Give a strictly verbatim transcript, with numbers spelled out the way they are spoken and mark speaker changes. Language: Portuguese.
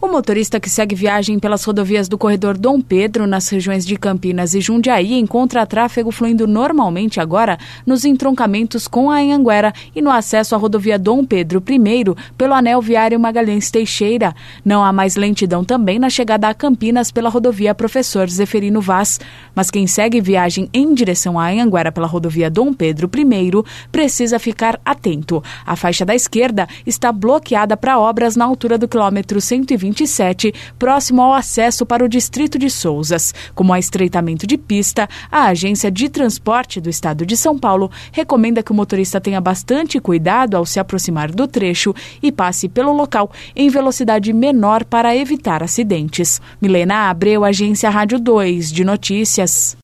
Speaker 1: O motorista que segue viagem pelas rodovias do corredor Dom Pedro, nas regiões de Campinas e Jundiaí, encontra tráfego fluindo normalmente agora nos entroncamentos com a Anhanguera e no acesso à rodovia Dom Pedro I pelo anel viário Magalhães Teixeira. Não há mais lentidão também na chegada a Campinas pela rodovia Professor Zeferino Vaz. Mas quem segue viagem em direção à Anhanguera pela rodovia Dom Pedro I precisa ficar atento. A faixa da esquerda está bloqueada para obras na altura do quilômetro cento e vinte e sete, próximo ao acesso para o distrito de Souzas. Como há estreitamento de pista, a Agência de Transporte do Estado de São Paulo recomenda que o motorista tenha bastante cuidado ao se aproximar do trecho e passe pelo local em velocidade menor para evitar acidentes. Milena Abreu, Agência Rádio dois de Notícias.